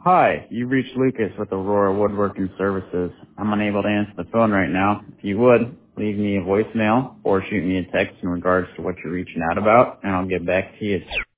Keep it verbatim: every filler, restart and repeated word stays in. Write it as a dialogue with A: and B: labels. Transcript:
A: Hi, you've reached Lucas with Aurora Woodworking Services. I'm unable to answer the phone right now. If you would, leave me a voicemail or shoot me a text in regards to what you're reaching out about, and I'll get back to you.